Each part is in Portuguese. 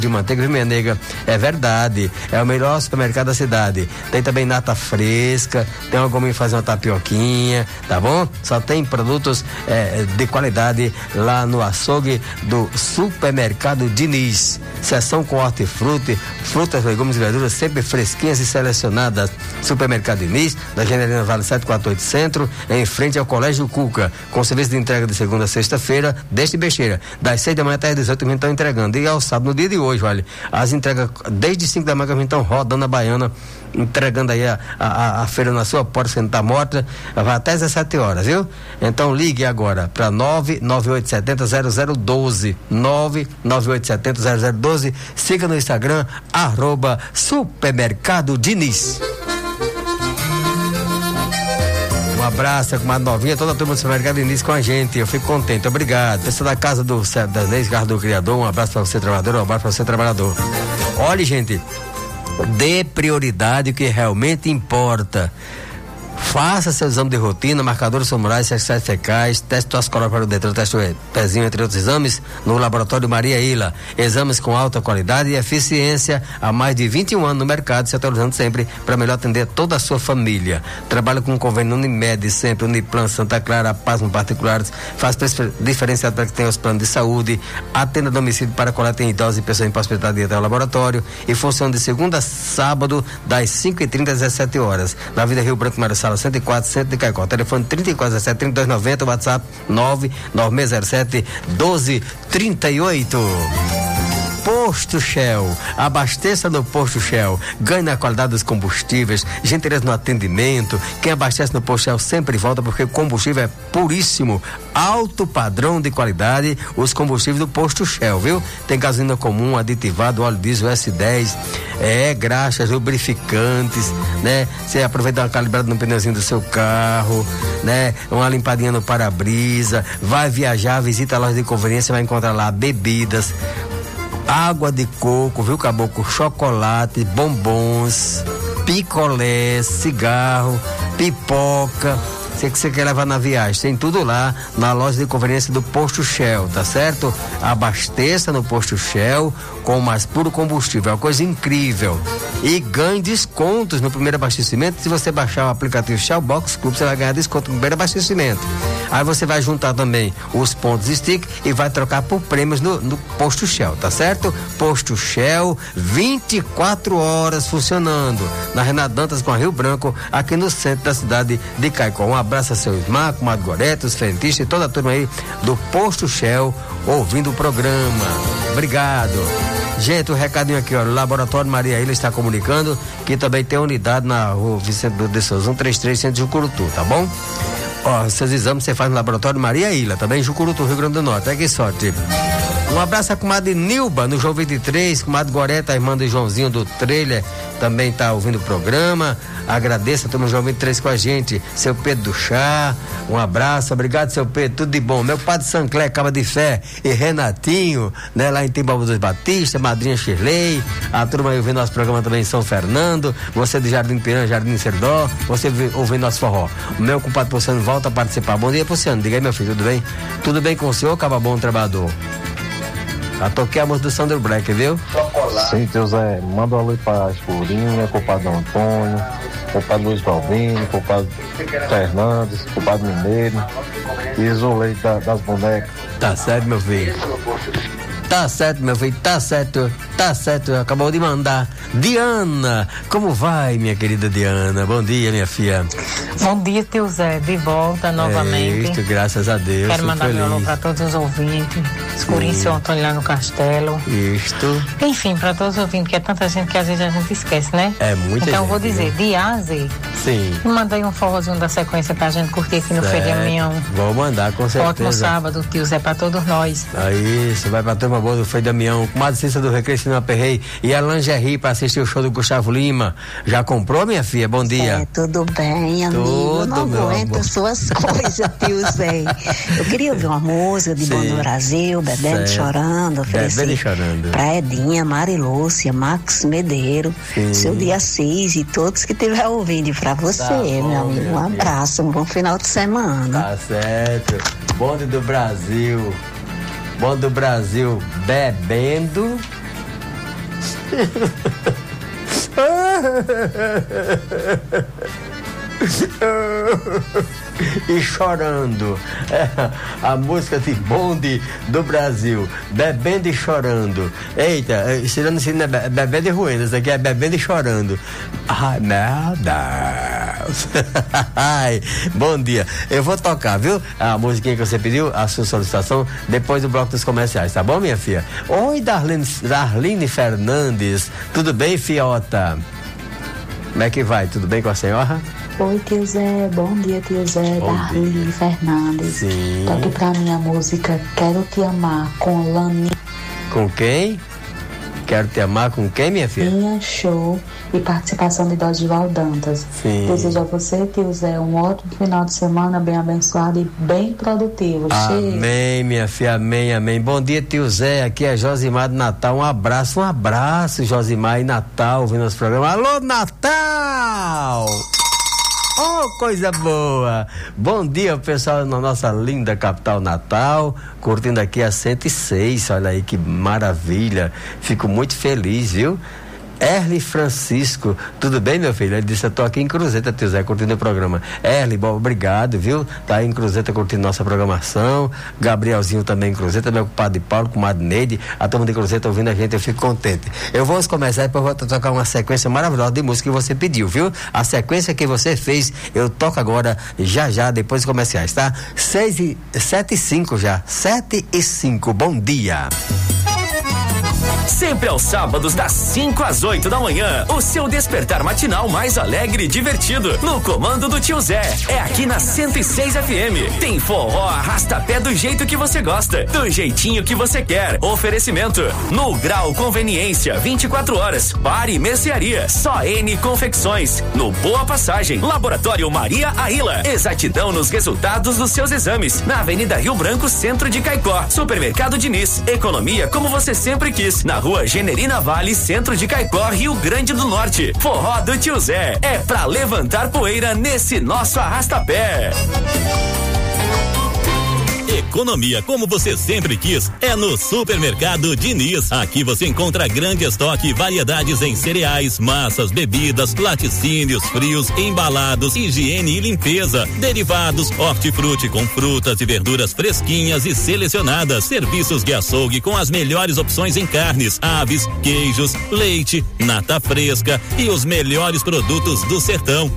de manteiga, viu, minha nega? É verdade, é o melhor supermercado da cidade. Tem também nata fresca, tem uma gominha fazer uma tapioquinha, tá bom? Só tem produtos de qualidade lá no açougue do Supermercado Diniz. Seção com hortifruti, frutas, legumes e verduras sempre fresquinhas e selecionadas. Supermercado Diniz, da Generalina Vale 748 Centro, em frente ao Colégio Cuca, com serviço de entrega de segunda a sexta-feira, desde Besteira, das 6 da manhã até as 18 h estão entregando. E ao sábado, no dia de hoje, olha, as entregas desde 5 da manhã que a gente estão rodando a Baiana, entregando aí a feira na sua porta, você não tá morta, vai até às 17 horas, viu? Então ligue agora para 998700012, 998700012, siga no Instagram, @Supermercado Diniz. Um abraço, com uma novinha, toda a turma do Supermercado Diniz com a gente, eu fico contente, obrigado. Pessoal da casa do Danês, Carro do Criador, um abraço para você, trabalhador, um abraço para você, trabalhador. Olha, gente, dê prioridade ao que realmente importa. Faça seu exame de rotina, marcadores somorais, exercícios fecais, teste toxicológico para o Detran, teste pezinho, entre outros exames, no Laboratório Maria Ila. Exames com alta qualidade e eficiência há mais de 21 anos no mercado, se atualizando sempre para melhor atender toda a sua família. Trabalha com o convênio Unimed, sempre Uniplan, Santa Clara, Pasmo Particulares, faz preço diferenciado para que tenha os planos de saúde, atenda a domicílio para coleta em idosos e pessoas em possibilidade de ir até o laboratório e funciona de segunda a sábado, das 5h30 às 17 horas. Na Avenida Rio Branco, Maressala 104, centro de Caicó. Telefone 3417-3290, WhatsApp 99607-1238. Posto Shell, abasteça no Posto Shell, ganhe na qualidade dos combustíveis, gentileza no atendimento. Quem abastece no Posto Shell sempre volta, porque o combustível é puríssimo, alto padrão de qualidade, os combustíveis do Posto Shell, viu? Tem gasolina comum, aditivado, óleo diesel S10, graxas, lubrificantes, né? Você aproveita uma calibrada no pneuzinho do seu carro, né? Uma limpadinha no para-brisa, vai viajar, visita a loja de conveniência, vai encontrar lá bebidas, água de coco, viu, caboclo? Chocolate, bombons, picolé, cigarro, pipoca. Sei que você quer levar na viagem, tem tudo lá na loja de conveniência do Posto Shell, tá certo? Abasteça no Posto Shell com o mais puro combustível, é uma coisa incrível. E ganhe descontos no primeiro abastecimento. Se você baixar o aplicativo Shell Box Club, você vai ganhar desconto no primeiro abastecimento. Aí você vai juntar também os pontos stick e vai trocar por prêmios no Posto Shell, tá certo? Posto Shell, 24 horas funcionando na Renato Dantas com a Rio Branco, aqui no centro da cidade de Caicó. Um abraço a seu Ismar, Comadre Gorete, os frentistas e toda a turma aí do Posto Shell ouvindo o programa. Obrigado. Gente, o recadinho aqui, ó, o Laboratório Maria Ilha está comunicando que também tem unidade na rua Vicente de Souza, 133, centro de Jucurutu, tá bom? Ó, seus exames você faz no Laboratório Maria Ilha, também em Jucurutu, Rio Grande do Norte. É que sorte. Um abraço a comadre Nilba, no João 23, comadre Goreta, a irmã do Joãozinho do Trailer, também tá ouvindo o programa. Agradeço a turma do João 23 com a gente. Seu Pedro do Chá, um abraço, obrigado, seu Pedro, tudo de bom. Meu padre Sanclé, Caba de Fé e Renatinho, né, lá em Timbaúba dos Batista, madrinha Shirley, a turma aí ouvindo nosso programa também em São Fernando, você do Jardim Pirã, Jardim Serdó, você ouvindo nosso forró. O meu compadre Ponciano volta a participar. Bom dia, Ponciano, diga aí, meu filho, tudo bem? Tudo bem com o senhor, Caba Bom Trabalhador? Já toquei a música do Sandro Black, viu? Sim, José, manda uma luz pra Escurinha, compadre Antônio, compadre Luiz Balbino, compadre Fernandes, compadre Mineiro e Isolei das bonecas. Tá certo, meu filho. Tá certo, meu filho, tá certo, acabou de mandar. Diana, como vai, minha querida Diana? Bom dia, minha filha. Bom dia, tio Zé, de volta novamente. Isso, graças a Deus. Quero mandar meu alô para todos os ouvintes, Escurinho, seu Antônio lá no Castelo. Isto. Enfim, para todos os ouvintes, que é tanta gente que às vezes a gente esquece, né? É muita gente. Então vou dizer, de A a Z. Sim. E mandei um forrozinho da sequência pra gente curtir aqui no Feidaminhão. Vou mandar, com certeza. Ótimo sábado, tio Zé, pra todos nós. Aí, você vai pra turma boa do Feidaminhão, com a Cícera do Recreio, Cinema Perrei e a Lingerie pra assistir o show do Gustavo Lima. Já comprou, minha filha? Bom dia. Tudo bem, amigo. Tudo, não aguento suas coisas, tio Zé. Eu queria ouvir uma música de Bom no Brasil, Bebendo e Chorando, Bebendo e Chorando. Pra Edinha, Mari Lúcia, Max Medeiro, seu Dia Assis e todos que estiver ouvindo. Pra você, meu amigo, um abraço, um bom final de semana. Tá certo. Bonde do Brasil. Bonde do Brasil, bebendo E chorando, a música de bonde do Brasil, bebendo e chorando. Eita, isso não é bebendo e ruendo, isso aqui é bebendo e chorando. Ai, meu Deus. Ai, bom dia. Eu vou tocar, viu? A musiquinha que você pediu, a sua solicitação, depois do bloco dos comerciais, tá bom, minha filha? Oi, Darlene Fernandes, tudo bem, fiota? Como é que vai? Tudo bem com a senhora? Oi, tio Zé, bom dia, tio Zé, Darlene Fernandes. Sim. Toque pra mim a música Quero Te Amar, com Lani. Com quem? Quero Te Amar com quem, minha filha? Minha show e participação de Dosival Dantas. Sim. Desejo a você, tio Zé, um ótimo final de semana, bem abençoado e bem produtivo. Amém, minha filha, amém, amém. Bom dia, tio Zé, aqui é Josimar de Natal, um abraço, Josimar e Natal, ouvindo nosso programa. Alô, Natal! Oh, coisa boa! Bom dia, pessoal, na nossa linda capital Natal, curtindo aqui a 106, olha aí que maravilha, fico muito feliz, viu? Erli Francisco, tudo bem, meu filho? Ele disse, eu tô aqui em Cruzeta, tio Zé, curtindo o programa. Erli, bom, obrigado, viu? Tá aí em Cruzeta curtindo nossa programação. Gabrielzinho também em Cruzeta, meu compadre Paulo, comadre Neide, a turma de Cruzeta ouvindo a gente, eu fico contente. Eu vou começar e depois vou tocar uma sequência maravilhosa de música que você pediu, viu? A sequência que você fez, eu toco agora, já, depois dos comerciais, tá? 7:05 já, 7:05, bom dia. Sempre aos sábados, das 5 às 8 da manhã, o seu despertar matinal mais alegre e divertido, no comando do tio Zé. É aqui na 106 FM. Tem forró arrasta-pé do jeito que você gosta, do jeitinho que você quer. Oferecimento: No Grau Conveniência, 24 horas. Bar e mercearia. Só N Confecções. No Boa Passagem. Laboratório Maria Aila. Exatidão nos resultados dos seus exames. Na Avenida Rio Branco, centro de Caicó. Supermercado Diniz. Economia como você sempre quis. Na Rua Generina Vale, centro de Caicó, Rio Grande do Norte. Forró do tio Zé é pra levantar poeira nesse nosso arrasta-pé. Economia como você sempre quis é no Supermercado Diniz. Aqui você encontra grande estoque e variedades em cereais, massas, bebidas, laticínios, frios, embalados, higiene e limpeza, derivados, hortifruti com frutas e verduras fresquinhas e selecionadas, serviços de açougue com as melhores opções em carnes, aves, queijos, leite, nata fresca e os melhores produtos do sertão.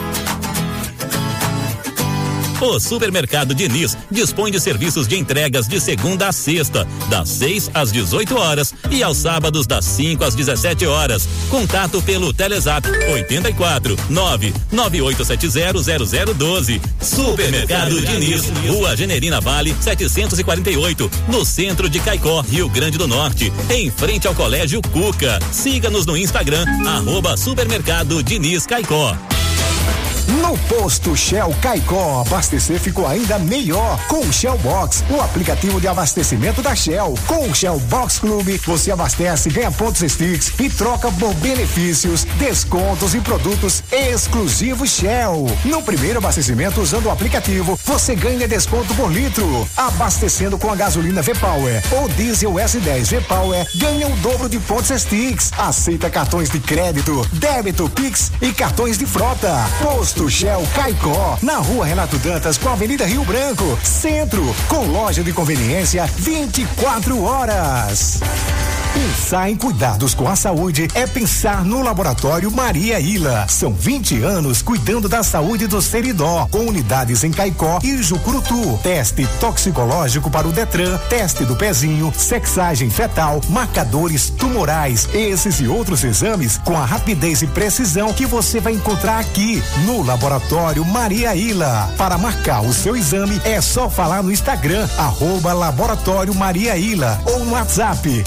O Supermercado Diniz dispõe de serviços de entregas de segunda a sexta, das 6 às 18 horas e aos sábados das 5 às 17 horas. Contato pelo Telezap 84 99870 0012. Supermercado Diniz, Rua Generina Vale 748, no centro de Caicó, Rio Grande do Norte, em frente ao Colégio Cuca. Siga-nos no Instagram, @Supermercado Diniz Caicó. No posto Shell Caicó, abastecer ficou ainda melhor com o Shell Box, o aplicativo de abastecimento da Shell. Com o Shell Box Clube, você abastece, ganha pontos Sticks e troca por benefícios, descontos e produtos exclusivos Shell. No primeiro abastecimento usando o aplicativo, você ganha desconto por litro. Abastecendo com a gasolina V-Power ou diesel S10 V-Power, ganha o dobro de pontos Sticks. Aceita cartões de crédito, débito, Pix e cartões de frota. Posto Shell Caicó, na Rua Renato Dantas com a Avenida Rio Branco, centro, com loja de conveniência 24 horas. Pensar em cuidados com a saúde é pensar no Laboratório Maria Ila. São 20 anos cuidando da saúde do Seridó, com unidades em Caicó e Jucurutu. Teste toxicológico para o Detran, teste do pezinho, sexagem fetal, marcadores tumorais. Esses e outros exames com a rapidez e precisão que você vai encontrar aqui no Laboratório Maria Ila. Para marcar o seu exame é só falar no Instagram @Laboratório Maria Ila ou no WhatsApp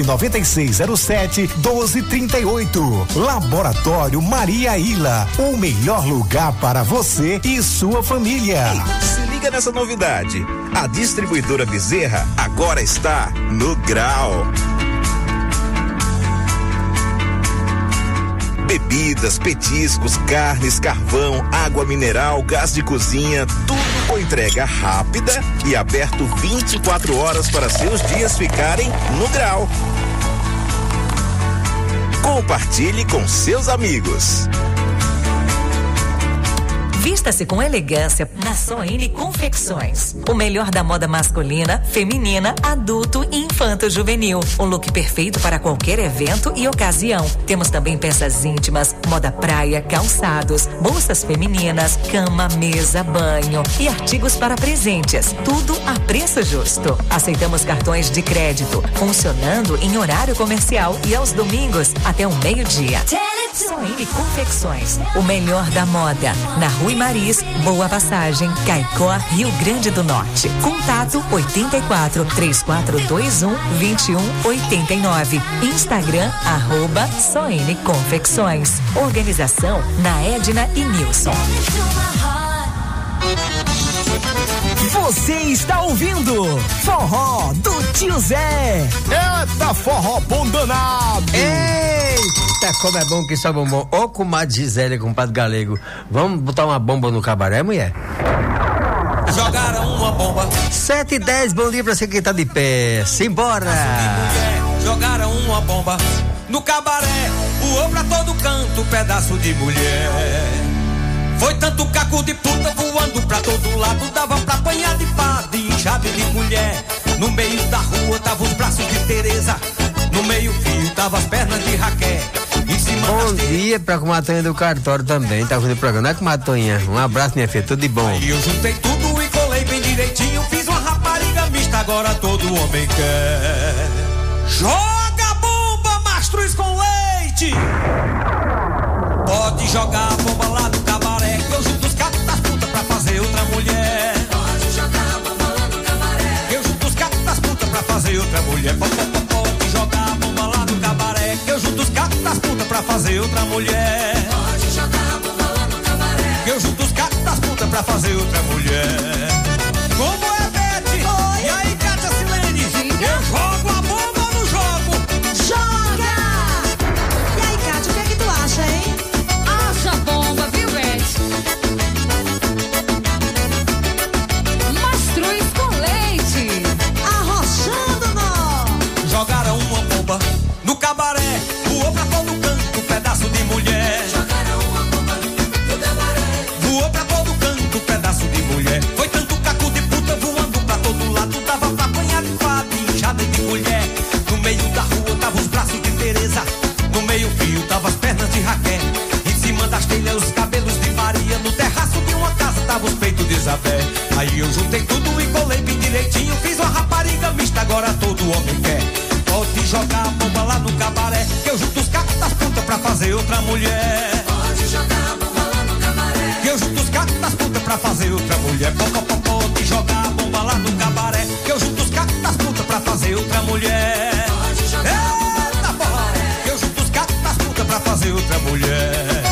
99607-1238. Laboratório Maria Ila, o melhor lugar para você e sua família. Ei, se liga nessa novidade. A distribuidora Bezerra agora está no Grau. Bebidas, petiscos, carnes, carvão, água mineral, gás de cozinha, tudo com entrega rápida e aberto 24 horas para seus dias ficarem no Grau. Compartilhe com seus amigos. Vista-se com elegância na Soine Confecções. O melhor da moda masculina, feminina, adulto e infanto-juvenil. Um look perfeito para qualquer evento e ocasião. Temos também peças íntimas, moda praia, calçados, bolsas femininas, cama, mesa, banho e artigos para presentes. Tudo a preço justo. Aceitamos cartões de crédito, funcionando em horário comercial e aos domingos até o meio-dia. Soine Confecções, o melhor da moda. Na Rua Maris, Boa Passagem, Caicó, Rio Grande do Norte. Contato 84 3421 2189. Instagram @Soine Confecções. Organização na Edna e Nilson. Você está ouvindo Forró do Tio Zé. Eita, forró bom danado. Eita, como é bom que isso é bombom. Ô, comadre Gisele, compadre Galego, vamos botar uma bomba no cabaré, mulher? Jogaram uma bomba. 7h10, bom dia pra você que tá de pé. Simbora. Jogaram uma bomba no cabaré, voou pra todo canto, pedaço de mulher. Foi tanto caco de puta voando pra todo lado, dava pra apanhar de pá, de enxada de mulher. No meio da rua tava os braços de Tereza, no meio fio tava as pernas de Raquel. Em cima bom dia pra comadre do cartório também, tá fazendo programa, não é comadre? Um abraço, minha filha, tudo de bom. E eu juntei tudo e colei bem direitinho, fiz uma rapariga mista, agora todo homem quer. Joga a bomba, mastruz com leite! Pode jogar a bomba lá no cabaré, que eu junto os cacos das putas pra fazer outra mulher. Pode jogar a bomba lá no cabaré, que eu junto os cacos das putas pra fazer outra mulher. Pode jogar a bomba lá no cabaré, que eu junto os cacos das putas pra fazer outra mulher. Pode jogar a bomba lá no cabaré, que eu junto os cacos das putas pra fazer outra mulher. Como é, Bete? Oi. E aí, Cátia Silene? Diga. Eu jogo a bomba ou não jogo? Joga! E aí, Cátia, o que é que tu acha, hein? Acha bomba, viu, Bete? Mastruz com leite, arrochando nó. Jogaram uma bomba no cabaré, voou pra todo canto, pedaço de mulher. Jogaram uma bomba no cabaré, voou pra todo canto, pedaço de mulher. Foi tanto caco de puta voando pra todo lado, dava pra apanhar de fada, inchada de mulher. No meio da rua tava os braços de Tereza, no meio fio tava as pernas de Raquel. Em cima das telhas os cabelos de Maria, no terraço de uma casa tava os peitos de Isabel. Aí eu juntei tudo e colei bem direitinho, fiz uma rapariga mista, agora todo homem quer. Pode jogar a bomba lá no cabaré, que eu junto os cacos das putas pra fazer outra mulher. Pode jogar a bomba lá no cabaré, que eu junto os cacos das putas pra fazer outra mulher. Pode jogar a bomba lá no cabaré, que eu junto os cacos das putas pra fazer outra mulher. Pode jogar a bomba lá no cabaré, que eu junto os cacos das putas pra fazer outra mulher.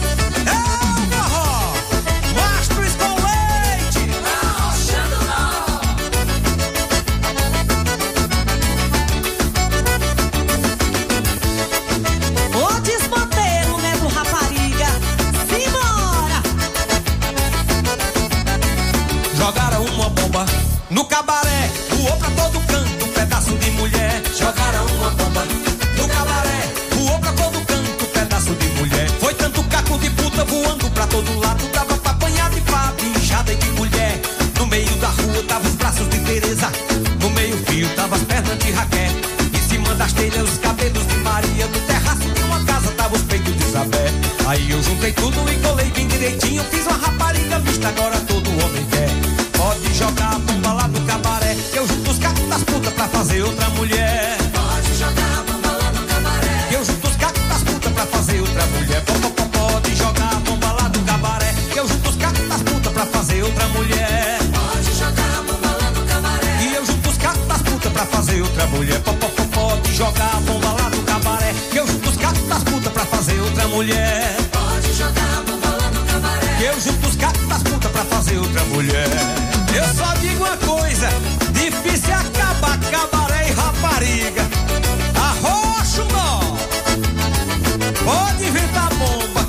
Jogaram uma bomba no cabaré, voou pra todo canto, pedaço de mulher. Jogaram uma bomba no cabaré, voou pra todo canto, pedaço de mulher. Foi tanto caco de puta voando pra todo lado, dava pra apanhar de pá, de inchada de mulher. No meio da rua tava os braços de Tereza, no meio fio tava as pernas de Raquel. Em cima das telhas os cabelos de Maria, no terraço de uma casa tava os peitos de Isabel. Aí eu juntei tudo e colei bem direitinho, fiz uma rapariga mista, agora todo homem quer. Pode jogar a bomba lá no cabaré, que eu junto os cacos das putas pra fazer outra mulher. Pode jogar a bomba lá no cabaré, que eu junto os cacos das putas pra fazer outra mulher. Pode jogar a bomba lá no cabaré, que eu junto os cacos das putas pra fazer outra mulher. Pode jogar a bomba lá no cabaré, que eu junto os cacos das putas pra fazer outra mulher. Pode jogar a bomba lá no cabaré, que eu junto os cacos das putas pra fazer outra mulher. Pode jogar a bomba lá no cabaré, que eu junto os cacos das putas pra fazer outra mulher. Eu só digo uma coisa, difícil é acabar cabaré e rapariga. Arrocha o nó, pode inventar bomba.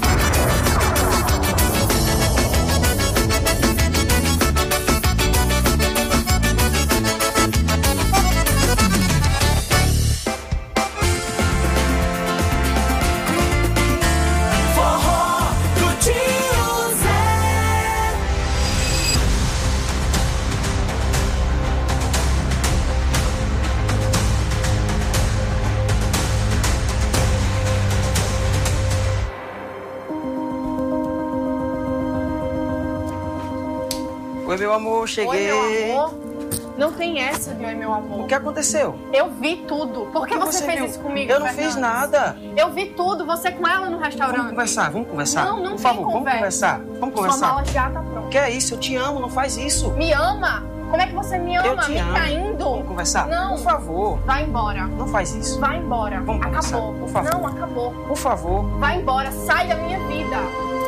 Oi, meu amor, cheguei. Oi, meu amor. Não tem essa de oi, meu amor. O que aconteceu? Eu vi tudo. Por que você fez isso comigo, Eu não Fernandes? fiz nada. Eu vi tudo. Você com ela no restaurante. Vamos conversar. Não, por favor, vamos conversar. Vamos conversar. Sua mala já tá pronta. Que é isso? Eu te amo, não faz isso. Me ama? Como é que você me ama? Eu te amo. Caindo? Vamos conversar? Não. Por favor. Vai embora. Não faz isso. Vai embora. Vamos conversar. Acabou. Por favor. Não, acabou. Por favor. Vai embora. Sai da minha vida.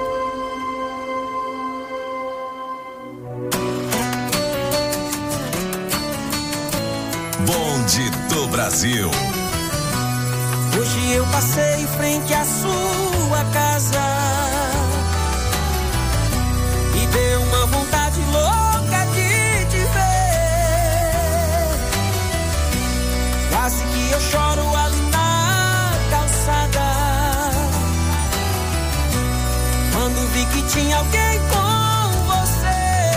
Bonde do Brasil. Hoje eu passei em frente à sua casa e deu uma vontade louca de te ver. Quase que eu choro ali na calçada quando vi que tinha alguém com você.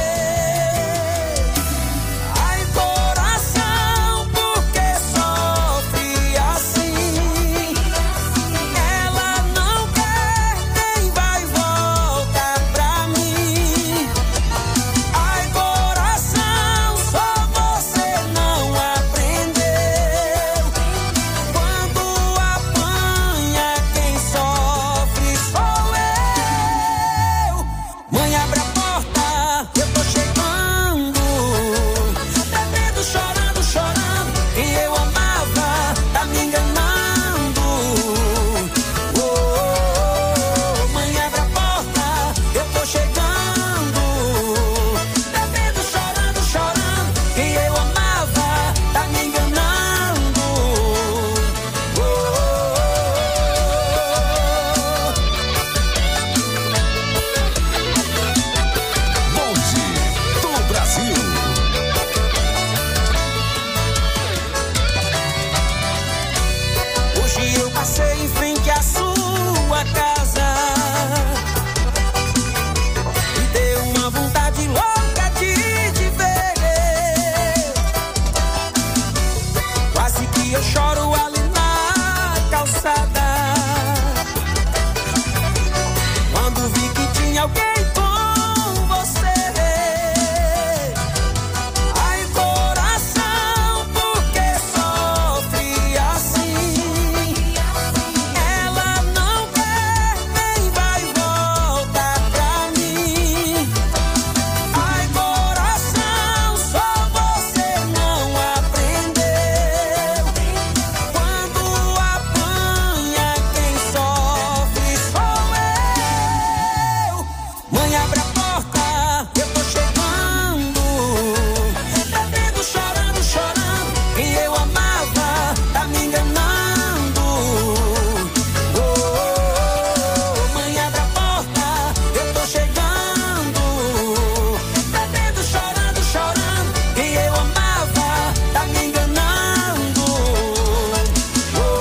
Ai, coração, por que sofre assim? Ela não quer nem vai voltar pra mim. Ai, coração, só você não aprendeu. Quando apanha, quem sofre sou eu. Mãe, abre a porta, eu tô chegando. Bebendo, chorando, chorando. Quem eu amava tá me enganando. Oh, oh, oh. Mãe, abre a porta, eu tô chegando. Bebendo, chorando, chorando. Quem eu amava tá me enganando. Oh, oh, Bonde do Brasil. Hoje eu passei em frente à sua casa e deu uma vontade louca de te ver. Quase que eu choro ali na calçada quando vi que tinha alguém com você. Ai, coração, por que sofre assim? Ela não quer nem vai voltar pra mim. Ai, coração, só você não aprendeu. Quando apanha, quem sofre sou eu. Mãe, abre a porta, eu tô chegando. Bebendo, chorando, chorando. Quem eu amava tá me enganando. Oh, oh, oh. Mãe, abre a porta, eu tô chegando. Bebendo, chorando, chorando. Quem eu amava tá me enganando. Oh, oh,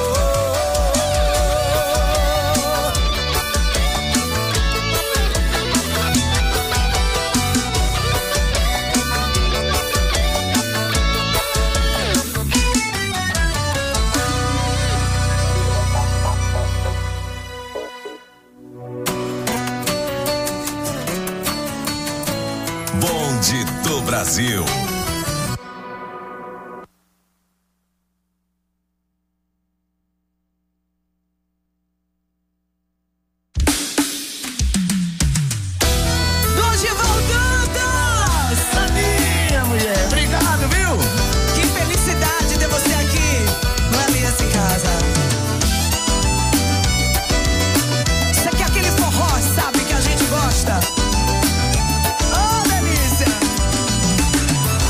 Bonde do Brasil. Hoje voltando! Sabia, mulher! Obrigado, viu? Que felicidade ter você aqui no Aliança em Casa. Você quer aquele forró, sabe, que a gente gosta? Oh, delícia!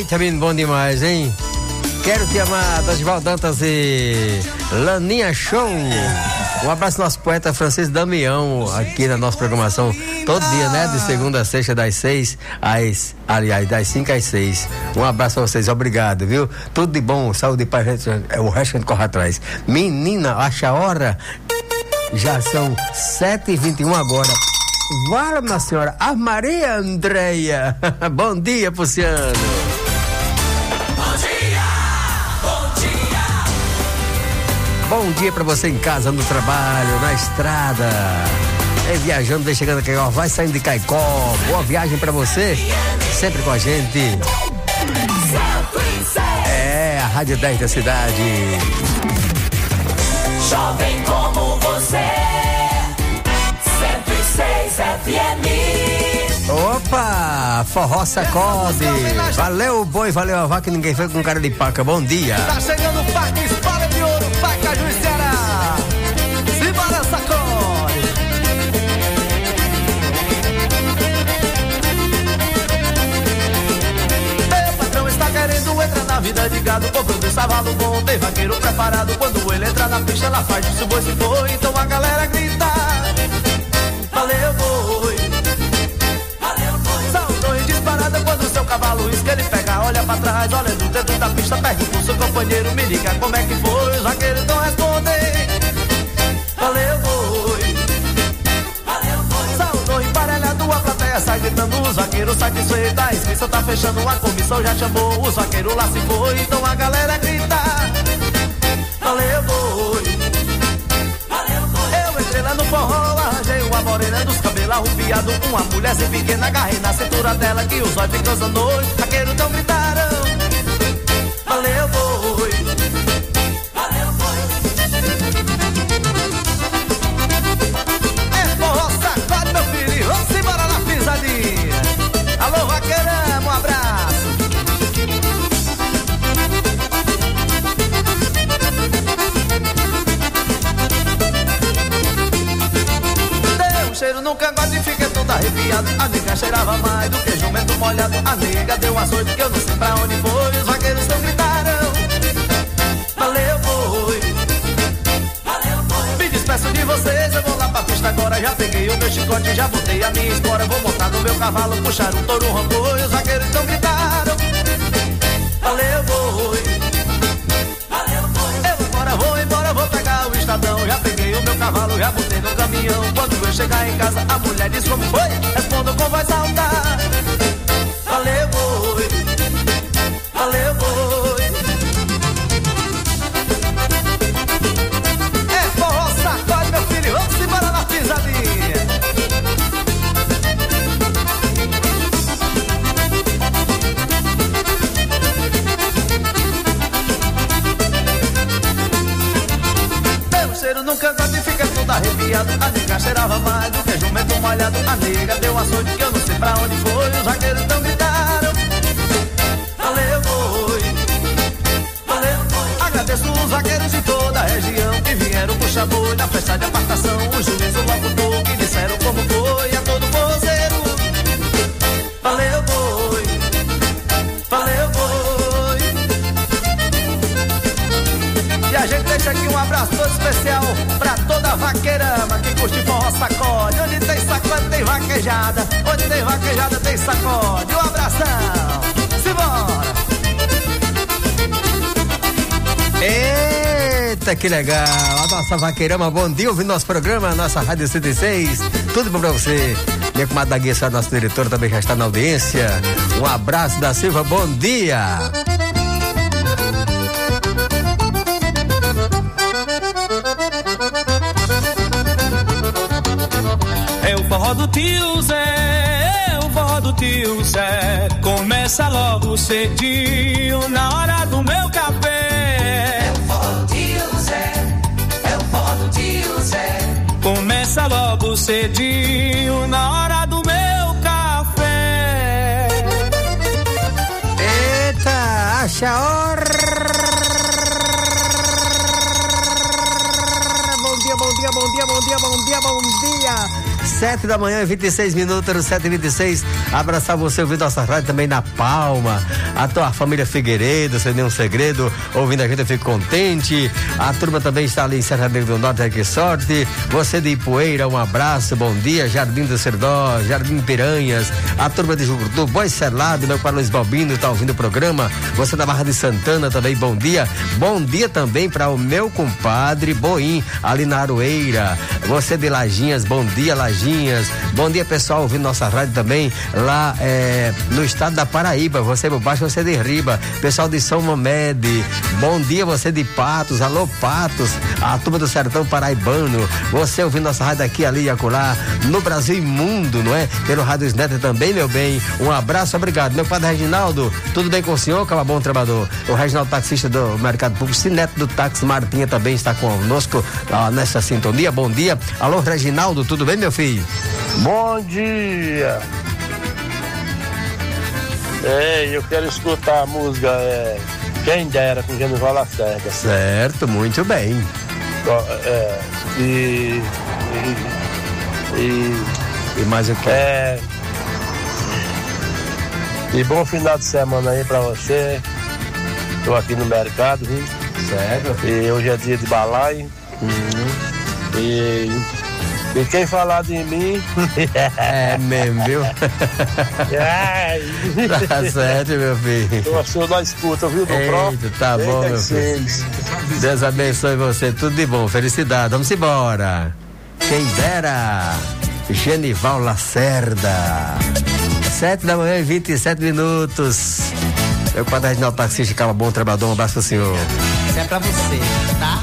Eita, menino bom demais, hein? Quero Te Amar, Dorival Dantas e Laninha Show. Um abraço ao nosso poeta Francisco Damião, aqui na nossa programação, todo dia, né? De segunda a sexta, das 6 às, aliás, das 5 às 6. Um abraço a vocês, obrigado, viu? Tudo de bom, saúde e paz, o resto a gente corre atrás. Menina, acha a hora? Já são 7h21 agora. Vale, minha senhora, a Maria Andréia. Bom dia, Puciano. Bom dia pra você em casa, no trabalho, na estrada. Viajando, vem chegando aqui, ó, vai saindo de Caicó. Boa viagem pra você, sempre com a gente. É, a Rádio 10 da cidade. Jovem como você, 106 FM. Opa, forró sacode. Valeu o boi, valeu a vaca, ninguém foi com cara de paca. Bom dia. Tá chegando o Paca Espada de Ouro, Paca Juiz Ceará. Simbora, sacode. Meu patrão está querendo entrar na vida de gado, comprando esse cavalo bom, tem vaqueiro preparado. Quando ele entra na pista, ela faz isso, boi se foi. Então a galera grita: valeu, boi. Saudou e disparada quando o seu cavalo isca, ele pega, olha pra trás, olha no dedo da pista, pergunta o seu companheiro, me diga como é que foi. Os vaqueiros então respondem: valeu, boi. Saudou emparelhado, a plateia sai gritando, os vaqueiros satisfeitos, a inscrição tá fechando, a comissão já chamou, os vaqueiros lá se foi, então a galera grita: valeu, boi. Eu entrei lá no forró, arranjei uma morena dos cabelos arrupiados, uma mulherzinha pequena, agarrei na cintura dela, que os olhos ficam à noite, vaqueiros então gritaram: valeu, boi. Valeu, boi. É forró sacode, meu filho, vamos embora na pisadinha. Alô, vaqueirão, um abraço. Cheiro no cangote, fiquei todo arrepiado. A nega cheirava mais do que jumento molhado. A nega deu um açoite que eu não sei pra onde foi. Os vaqueiros então gritaram: valeu, boi. Valeu, boi. Me despeço de vocês, eu vou lá pra pista agora. Já peguei o meu chicote, já botei a minha espora. Vou montar no meu cavalo, puxar um touro rancor. E os vaqueiros então gritaram: valeu, boi. Valeu, boi. Eu agora vou embora, vou pegar o estadão. Já peguei o meu cavalo, já botei no caminhão. Quando eu chegar em casa, a mulher diz como foi. Respondo com voz alta: valeu, boi. Valeu, boi. É forró sacode, meu filho, vamos embora na pisadinha. Meu cheiro no cangote, fica todo arrepiado. A nega cheirava mais do que jumento molhado. A nega deu um açoite que eu não sei pra onde foi. Os vaqueiros então gritaram: valeu, boi. Valeu, boi. Agradeço os vaqueiros de toda a região que vieram puxar boi na festa de apartação. O juiz, o locutor, que disseram como foi a todo forrozeiro: valeu, boi. Valeu, boi. E a gente deixa aqui um abraço todo especial pra toda a vaqueirama que curte forró sacode. Onde tem sacode tem vaquejada, onde tem vaquejada tem sacode. Um abração, simbora. Eita, que legal. A nossa vaqueirama, bom dia, ouvindo nosso programa, nossa Rádio 106. Tudo bom pra você. Minha comadre da Guia, nossa diretora, também já está na audiência. Um abraço da Silva, bom dia. É o forró do tio Zé, é o forró do tio Zé. Começa logo cedinho, na hora do meu café. É o forró do tio Zé, é o forró do tio Zé. Começa logo cedinho, na hora do meu café. Eita, acha a hora. Bom dia, bom dia, bom dia, bom dia, bom dia, bom dia. 7 da manhã, 26 minutos, 7h26. Abraçar você ouvindo nossa rádio também na Palma. A tua família Figueiredo, sem nenhum segredo, ouvindo a gente eu fico contente. A turma também está ali em Serra Negra do Norte, que sorte. Você de Ipueira, um abraço, bom dia. Jardim do Cerdó, Jardim Piranhas, a turma de Jucutu, Boi Selado, meu pai Luiz Balbino está ouvindo o programa. Você da Barra de Santana também, bom dia. Bom dia também para o meu compadre Boim, ali na Aroeira. Você de Lajinhas, bom dia, Lajinhas. Bom dia, pessoal, ouvindo nossa rádio também lá no estado da Paraíba. Você por baixo, você de Riba. Pessoal de São Mamede, bom dia, você de Patos, alô Patos, a turma do Sertão Paraibano. Você ouvindo nossa rádio aqui, ali e acolá, no Brasil e mundo, não é? Pelo Rádio Net também, meu bem. Um abraço, obrigado. Meu padre Reginaldo, tudo bem com o senhor, Calabão Trabalhador? O Reginaldo, taxista do Mercado Público, Cineto do Táxi Martinha também está conosco nessa sintonia. Bom dia. Alô, Reginaldo, tudo bem, meu filho? Bom dia. Eu quero escutar a música Quem Dera, com Genival Lacerda. Certo, muito bem. E mais o que? E bom final de semana aí pra você. Tô aqui no mercado, viu? Certo. E hoje é dia de balaio. E quem falar de mim. É mesmo, viu? Tá certo, meu filho. O senhor da escuta, viu, do Pro? Tá bom, meu filho. Deus abençoe você, tudo de bom, felicidade. Vamos embora. Quem dera, Genival Lacerda. 7 da manhã e 27 minutos. Meu padre Reginaldo, taxista, Calabão Trabalhador, um abraço pro senhor. Isso é pra você, tá?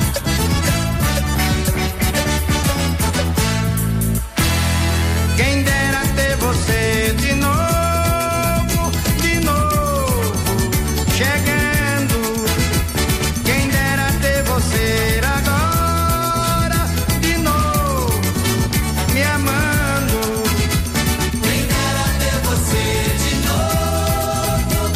Quem dera ter você de novo, chegando. Quem dera ter você agora, de novo, me amando. Quem dera ter você de novo,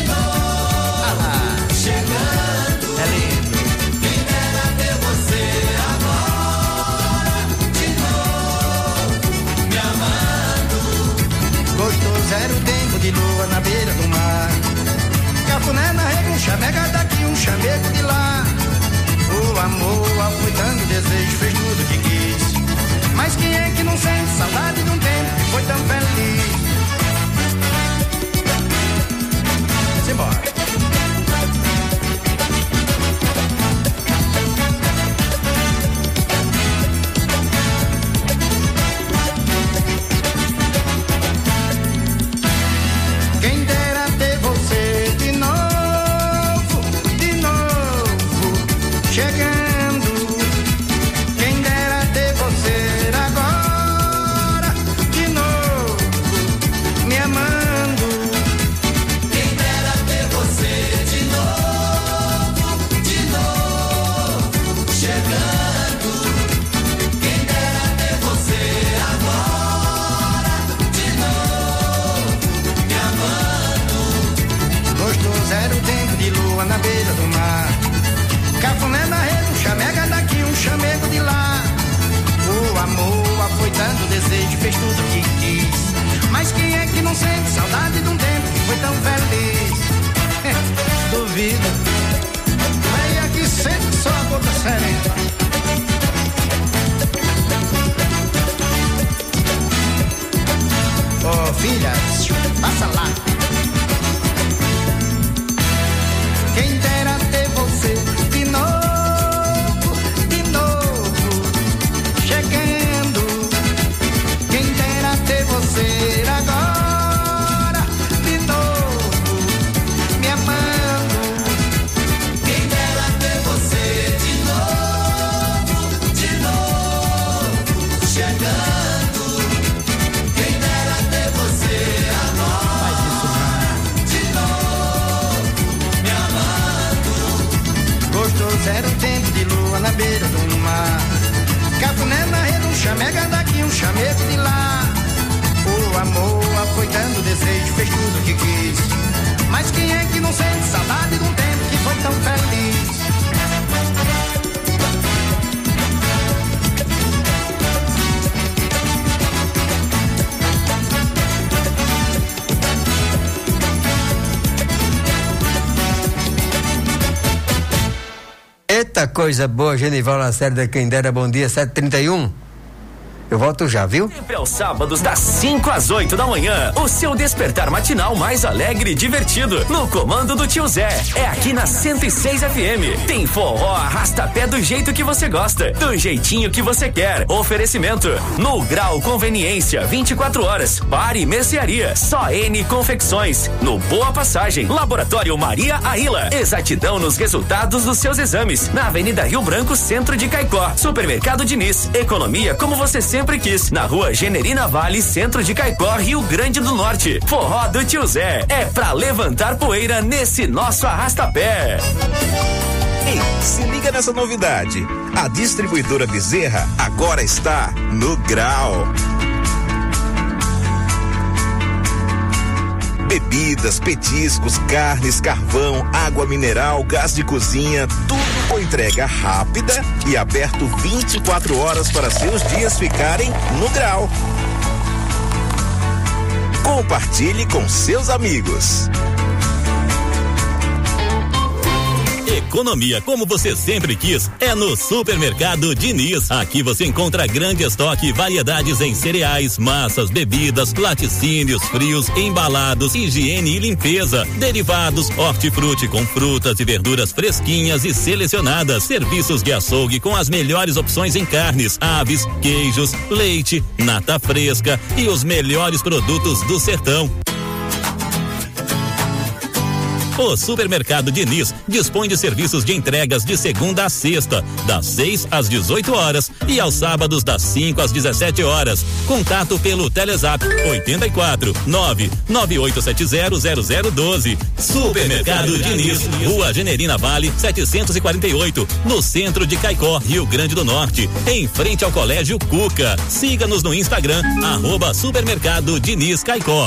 chegando. É lindo. Quem dera ter você agora, de novo, me amando. Gostoso era o tempo de lua na beira do mar. Cafuné na rega, um chamega daqui, um chamego de lá. O amor foi tanto desejo, fez tudo que quis. Mas quem é que não sente saudade de um tempo que foi tão feliz? Simbora. Quem dera ter você de novo, chegando. Quem dera ter você agora, de novo, me amando. Quem dera ter você de novo, chegando. Quem dera ter você agora, de novo, me amando. Gostoso era o tempo de lua na beira do mar. Cafuné na rede, um chamega daqui, um chamego de lá. O amor foi tanto desejo, fez tudo que quis. Mas quem é que não sente saudade de um tempo que foi tão feliz? Duvido. Vem aqui, sente só a boca serena. Ô filha, passa lá. Quem dera ter você de novo, chegando. Quem dera ter você agora, de novo, me amando. Quem dera ter você de novo, chegando. Quem dera ter você agora, de novo, me amando. Gostoso era o tempo de lua na beira do mar. Cafuné na rede, um chamega daqui, um chamego de lá. O amor foi dando desejo, fez tudo que quis. Mas quem é que não sente saudade de um tempo que foi tão feliz? Eita coisa boa, Genival Lacerda, quem dera, bom dia, 7h31. Eu volto já, viu? Sempre aos sábados, das 5 às 8 da manhã. O seu despertar matinal mais alegre e divertido. No comando do tio Zé. É aqui na 106 FM. Tem forró, arrasta-pé do jeito que você gosta. Do jeitinho que você quer. Oferecimento. No Grau Conveniência, 24 horas. Bar e mercearia. Só N Confecções. No Boa Passagem. Laboratório Maria Aila. Exatidão nos resultados dos seus exames. Na Avenida Rio Branco, centro de Caicó. Supermercado Diniz. Economia como você sempre quis, na Rua Generina Vale, centro de Caicó, Rio Grande do Norte. Forró do tio Zé, é pra levantar poeira nesse nosso arrasta-pé. Ei, se liga nessa novidade. A distribuidora Bezerra agora está no Grau. Bebidas, petiscos, carnes, carvão, água mineral, gás de cozinha, tudo com entrega rápida e aberto 24 horas para seus dias ficarem no Grau. Compartilhe com seus amigos. Economia como você sempre quis é no Supermercado Diniz. Aqui você encontra grande estoque e variedades em cereais, massas, bebidas, laticínios, frios, embalados, higiene e limpeza, derivados, hortifruti com frutas e verduras fresquinhas e selecionadas, serviços de açougue com as melhores opções em carnes, aves, queijos, leite, nata fresca e os melhores produtos do sertão. O Supermercado Diniz dispõe de serviços de entregas de segunda a sexta, das 6 às 18 horas e aos sábados das 5 às 17 horas. Contato pelo Telezap 84 99870 0012. Supermercado Diniz, Rua Generina Vale 748, no centro de Caicó, Rio Grande do Norte, em frente ao Colégio Cuca. Siga-nos no Instagram, @Supermercado Diniz Caicó.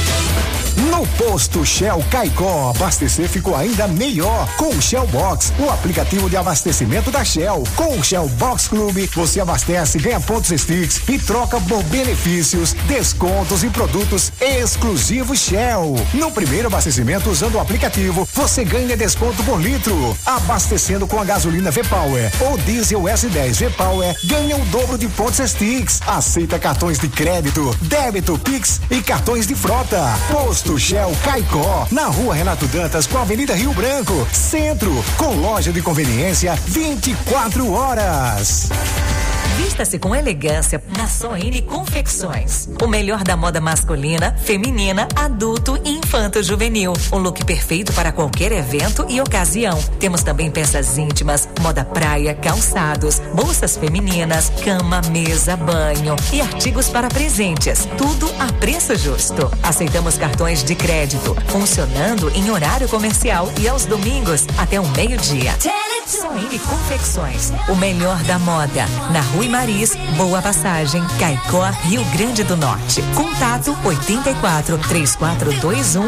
No posto Shell Caicó, abastecer ficou ainda melhor com o Shell Box, o aplicativo de abastecimento da Shell. Com o Shell Box Clube, você abastece, ganha pontos Sticks e troca por benefícios, descontos e produtos exclusivos Shell. No primeiro abastecimento usando o aplicativo, você ganha desconto por litro. Abastecendo com a gasolina V-Power ou diesel S10 V-Power, ganha o dobro de pontos Sticks. Aceita cartões de crédito, débito, Pix e cartões de frota. Posto Shell Caicó, na Rua Renato Dantas com a Avenida Rio Branco, centro, com loja de conveniência 24 horas. Vista-se com elegância na Soine Confecções. O melhor da moda masculina, feminina, adulto e infanto-juvenil. Um look perfeito para qualquer evento e ocasião. Temos também peças íntimas, moda praia, calçados, bolsas femininas, cama, mesa, banho e artigos para presentes. Tudo a preço justo. Aceitamos cartões de crédito, funcionando em horário comercial e aos domingos até o meio-dia. Soine Confecções, o melhor da moda, na Rua Maris, Boa Passagem, Caicó, Rio Grande do Norte. Contato 84 3421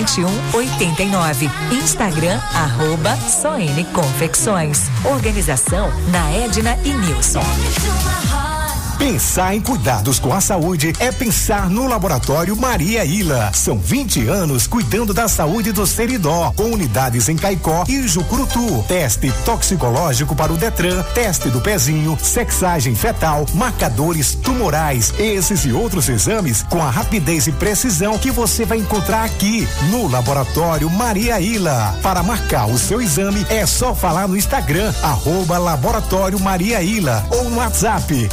2189. Instagram @Soine Confecções. Organização na Edna e Nilson. Pensar em cuidados com a saúde é pensar no Laboratório Maria Ila. São 20 anos cuidando da saúde do Seridó, com unidades em Caicó e Jucurutu. Teste toxicológico para o Detran, teste do pezinho, sexagem fetal, marcadores tumorais. Esses e outros exames com a rapidez e precisão que você vai encontrar aqui no Laboratório Maria Ila. Para marcar o seu exame é só falar no Instagram @Laboratório Maria Ila ou no WhatsApp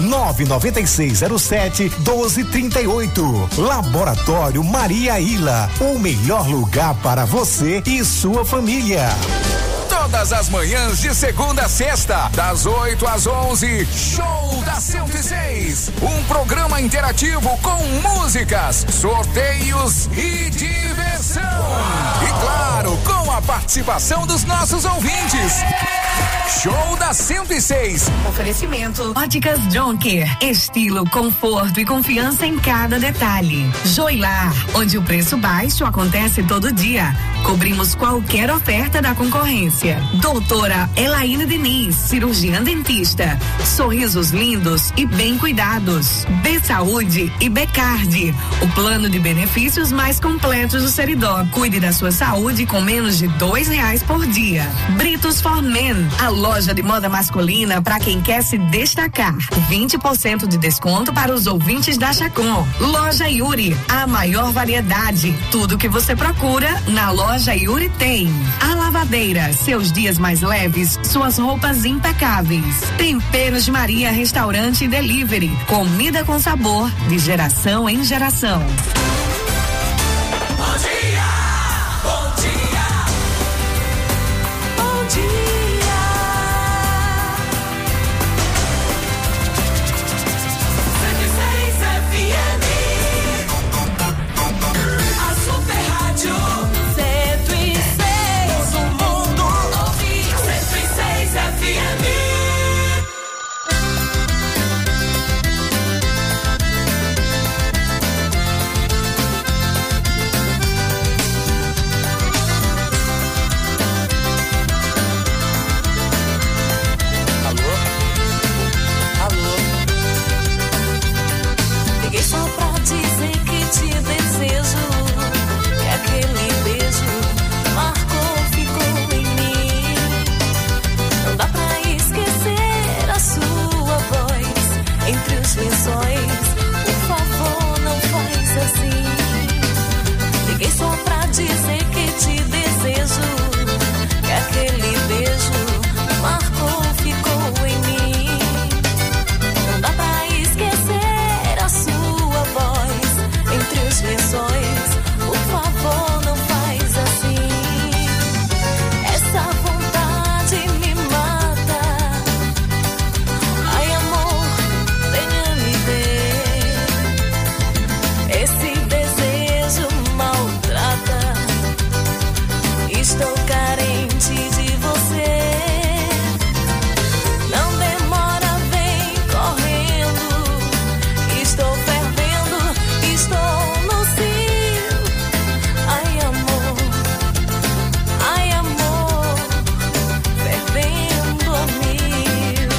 99607-1238. Laboratório Maria Ila, o melhor lugar para você e sua família. Todas as manhãs de segunda a sexta, das 8 às 11, Show da 106. Um programa interativo com músicas, sorteios e diversão. E claro, com a participação dos nossos ouvintes. Show da 106. Oferecimento Óticas Jonker. Estilo, conforto e confiança em cada detalhe. Joilar, onde o preço baixo acontece todo dia. Cobrimos qualquer oferta da concorrência. Doutora Elaine Diniz, cirurgiã dentista. Sorrisos lindos e bem cuidados. B-Saúde e B-Card, o plano de benefícios mais completos do Seridó. Cuide da sua saúde com menos de R$2 por dia. Britos for Men, a loja de moda masculina para quem quer se destacar. 20% de desconto para os ouvintes da Chacon. Loja Yuri, a maior variedade. Tudo que você procura na loja Yuri tem. A Lavadeira, seus dias mais leves, suas roupas impecáveis. Temperos Maria, restaurante e delivery. Comida com sabor, de geração em geração. Bom dia, bom dia, bom dia. 106 FM, a Super Rádio. 106, todo mundo ouve. 106 FM. Liguei só pra dizer que te desejo, que aquele beijo marcou, ficou em mim. Não dá pra esquecer a sua voz entre os lençóis. Por favor, não faz assim. Liguei só pra dizer que te desejo, que aquele beijo marcou, ficou em mim. Não dá pra esquecer a sua voz entre os lençóis. Por favor, não faz assim. Essa vontade me mata. Ai, amor, venha me ver. Esse desejo maltrata. Estou carente de você. Não demora, vem correndo. Estou fervendo, estou no cio. Ai, amor, fervendo a mil.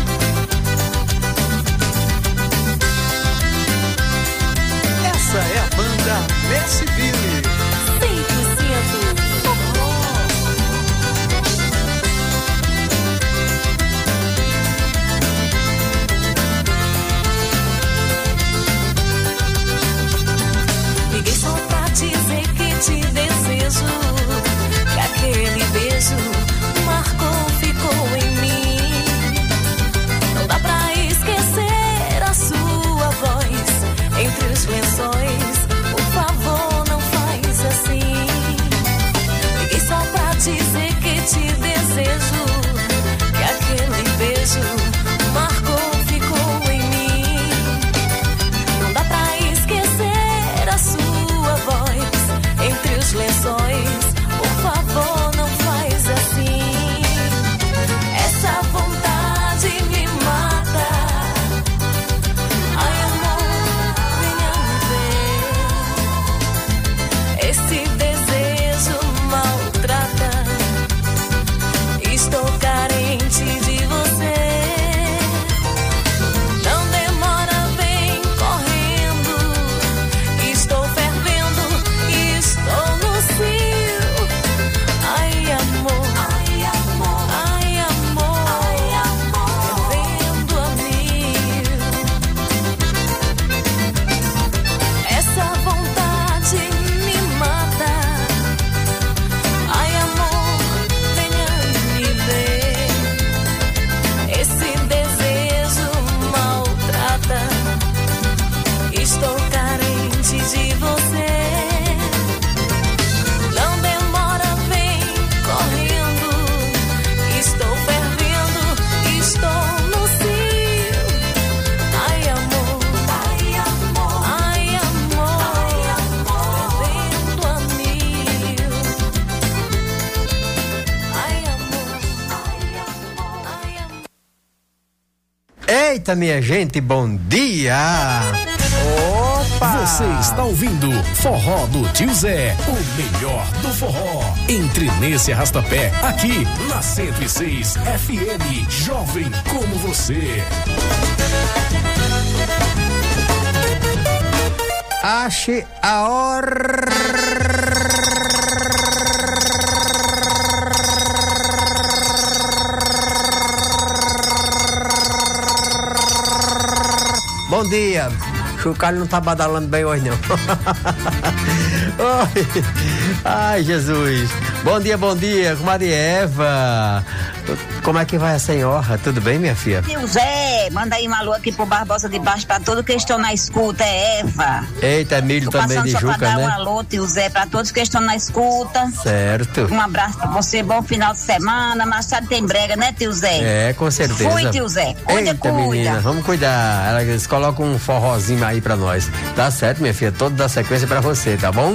Essa é a banda Decibile. 100% forró. Liguei só pra dizer que te desejo, que aquele beijo marcou, ficou em mim. Não dá pra esquecer a sua voz entre os lençóis. Por favor, não faz assim. Liguei só pra dizer que te desejo, que aquele beijo marcou, ficou em mim. Não dá pra esquecer a sua voz entre os lençóis. Por favor, não faz assim. Essa vontade me mata. Ai, amor, venha me ver. Esse desejo maltrata. Estou carente de você. Não demora, vem correndo. Estou fervendo, estou no cio. Ai, amor, fervendo a mil. Essa vontade me mata. Ai, amor, venha me ver. Esse desejo maltrata. Estou carente de você. Não demora, vem correndo. Estou fervendo, estou no cio. Ai, amor, fervendo a mil. Ai, amor. Eita, minha gente, bom dia! Opa! Você está ouvindo Forró do Tio Zé, o melhor do forró. Entre nesse arrastapé, aqui na 106 FM, jovem como você. Ache a hora. Bom dia. O Carlos não tá badalando bem hoje, não. Ai, Jesus. Bom dia, comadre Eva. Como é que vai a senhora? Tudo bem, minha filha? Tio Zé, manda aí uma alô aqui pro Barbosa de Baixo pra todos que estão na escuta, é Eva. Eita, Emílio também de Juca, pra dar né? um alô, tio Zé, pra todos que estão na escuta. Certo. Um abraço pra você, bom final de semana. Mais tarde tem brega, né, tio Zé? É, com certeza. Fui, tio Zé. Eita, menina, vamos cuidar. Eles colocam um forrozinho aí pra nós. Tá certo, minha filha, todo da sequência pra você, tá bom?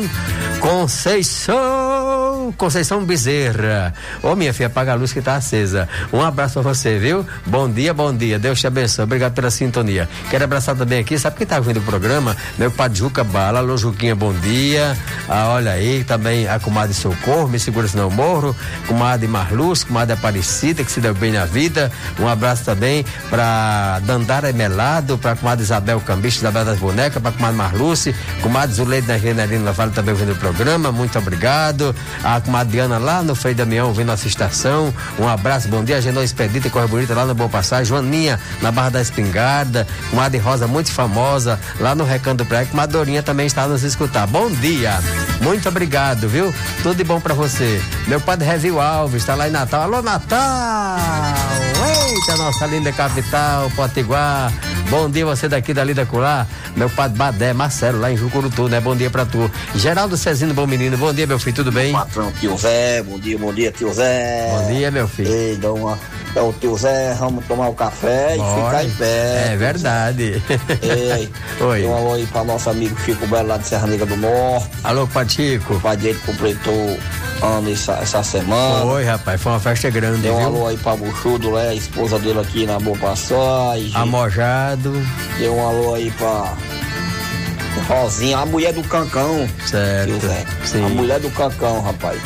Conceição Bezerra. Ô, minha filha, apaga a luz que tá acesa. Um abraço pra você, viu? Bom dia. Deus te abençoe. Obrigado pela sintonia. Quero abraçar também aqui, sabe quem tá ouvindo o programa? Meu padre Juca Bala. Alô, Juquinha, bom dia. Olha aí, também a comadre Socorro, me segura senão eu morro. Comadre Marluz, comadre Aparecida, que se deu bem na vida. Um abraço também pra Dandara Melado, pra comadre Isabel Cambista, Isabel das Bonecas, pra comadre Marluce, comadre Zuleide da Generalina Vale também ouvindo o programa. Muito obrigado. A comadre Diana lá no Frei Damião ouvindo nossa estação. Um abraço, bom dia. Genô Expedita e Corre Bonita lá no Boa Passagem. Joaninha na Barra da Espingarda. Comadre Rosa muito famosa lá no Recanto do Prego. Comadre Dorinha também está nos escutar. Bom dia. Muito obrigado, viu? Tudo de bom pra você. Meu padre Revil Alves está lá em Natal. Alô, Natal! Eita, nossa linda capital, Potiguar. Bom dia, você daqui da Lida Colar. Meu padre Badé, Marcelo, lá em Jucurutu, né? Bom dia pra tu. Geraldo Cezino, bom menino. Bom dia, meu filho, tudo bem? Patrão, tio Zé, bom dia, tio Zé. Bom dia, meu filho. Ei, o tio Zé, vamos tomar o café e ficar em pé. É verdade. Ei, oi. Um alô aí pra nosso amigo Chico Belo lá de Serra Negra do Norte. Alô, Patico. O pai dele completou ano essa semana. Oi, rapaz, foi uma festa grande, Deu viu? Um alô aí pra Buchudo, né? A esposa dele aqui na Boa Passagem. Amojado. Deu um alô aí pra Rosinha, a mulher do Cancão. Certo. Sim. A mulher do Cancão, rapaz.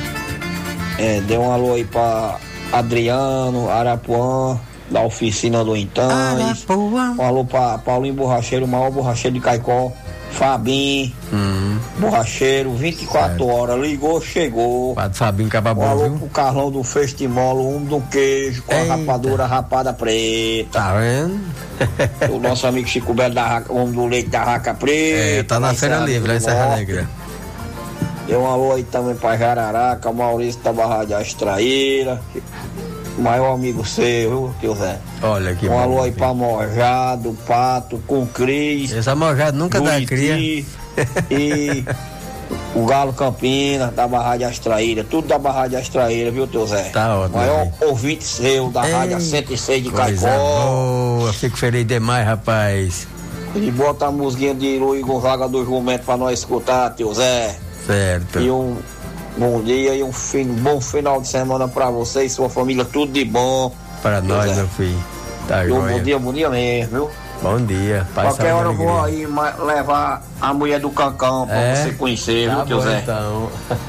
Deu um alô aí pra Adriano, Arapuã, da oficina do Intães. Um alô pra Paulinho Borracheiro, o maior borracheiro de Caicó. Fabinho, borracheiro, 24 horas, ligou, chegou. Padre Fabinho Cababó, um alô viu? pro Carlão do Festimolo, o homem do queijo, com a rapadura rapada preta. Tá vendo? O nosso amigo Chico Belo, o homem do leite da raca preta. Tá na Feira Livre, lá em Serra Negra. Deu um alô aí também pra Jararaca, o Maurício da Barra de Astraíra. Maior amigo seu, viu, tio Zé? Olha que um alô aí pra Mojado, Pato, com Cris. Esse Mojado nunca dá cria. E o Galo Campina, da Barra de Astraíra, tudo da Barra de Astraíra, viu, tio Zé? Tá ótimo. Maior ouvinte seu da Rádio 106 de Coisa Caicó. Boa, fico feliz demais, rapaz. E bota a musiquinha de Luiz Gonzaga do Jumento pra nós escutar, tio Zé. Certo. E um bom dia e bom final de semana pra você e sua família, tudo de bom. Para nós, meu filho. Tá joia. Bom dia mesmo, viu? Bom dia. Qualquer hora eu vou aí levar a mulher do Cancão pra você conhecer, viu, tio Zé? Então.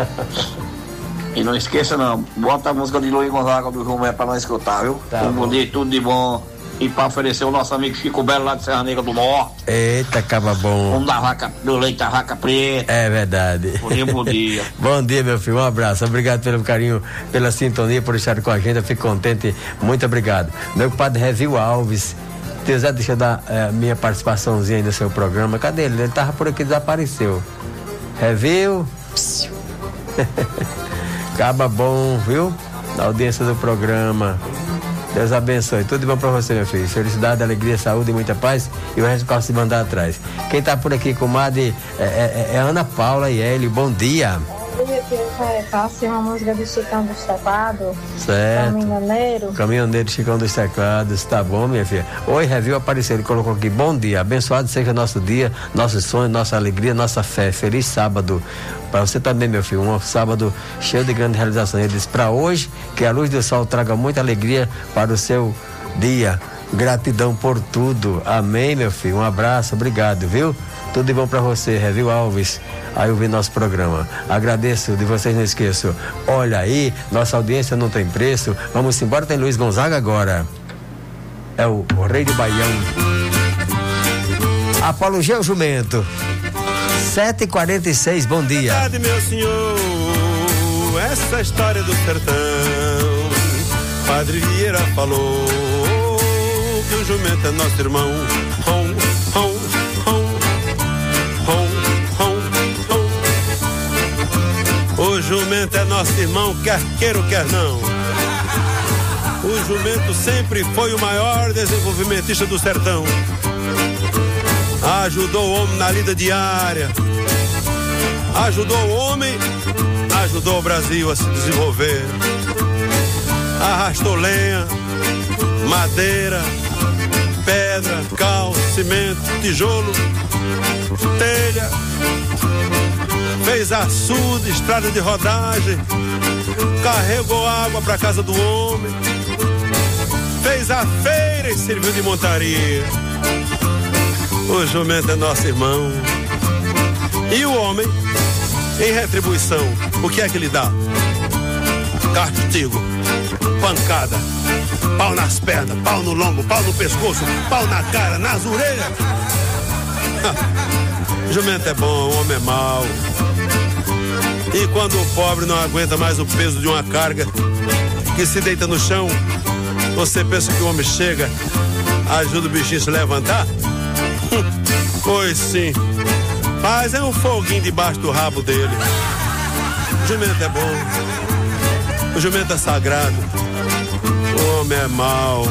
E não esqueça não, bota a música de Luiz Gonzaga do Jumento pra nós escutar, viu? Bom dia, tudo de bom. E pra oferecer o nosso amigo Chico Belo lá de Serra Negra do Norte. Eita, caba bom. Vamos do leite da vaca preta. É verdade. Bom dia. Bom dia, meu filho. Um abraço. Obrigado pelo carinho, pela sintonia, por estar com a gente. Eu fico contente. Muito obrigado. Meu padre Revil Alves. Deus, deixa eu dar minha participaçãozinha aí no seu programa. Cadê ele? Ele tava por aqui, desapareceu. Revil. Caba bom, viu? Na audiência do programa. Deus abençoe. Tudo de bom pra você, meu filho. Felicidade, alegria, saúde e muita paz. E o resto do carro se mandar atrás. Quem tá por aqui, comadre, é Ana Paula e Hélio. Bom dia. Bom dia, Cássio. Uma música de Chicão dos Teclados. Certo. Caminhoneiro. Caminhoneiro, Chicão dos Teclados. Tá bom, minha filha? Oi, Revil apareceu. Ele colocou aqui. Bom dia. Abençoado seja nosso dia, nosso sonho, nossa alegria, nossa fé. Feliz sábado. Para você também, meu filho, um sábado cheio de grande realização. Ele disse, para hoje, que a luz do sol traga muita alegria para o seu dia. Gratidão por tudo. Amém, meu filho. Um abraço, obrigado, viu? Tudo de bom pra você, Revil Alves. Aí eu vi nosso programa. Agradeço, de vocês não esqueço. Olha aí, nossa audiência não tem preço. Vamos embora, tem Luiz Gonzaga agora. É o Rei do Baião. Apologia ao Jumento. 7h46, bom dia. Verdade, meu senhor, essa história do sertão. Padre Vieira falou que o jumento é nosso irmão. Hom, hom, hom, hom, hom, hom. O jumento é nosso irmão, quer queira ou quer não. O jumento sempre foi o maior desenvolvimentista do sertão. Ajudou o homem na lida diária. Ajudou o homem, ajudou o Brasil a se desenvolver. Arrastou lenha, madeira, pedra, cal, cimento, tijolo, telha. Fez açude, estrada de rodagem. Carregou água para casa do homem. Fez a feira e serviu de montaria. O jumento é nosso irmão. E o homem, em retribuição, o que é que ele dá? Castigo, pancada, pau nas pernas, pau no lombo, pau no pescoço, pau na cara, nas orelhas. Jumento é bom, o homem é mau. E quando o pobre não aguenta mais o peso de uma carga, que se deita no chão, você pensa que o homem chega, ajuda o bichinho a se levantar? Pois sim, faz é um foguinho debaixo do rabo dele. O jumento é bom, o jumento é sagrado, o homem é mau.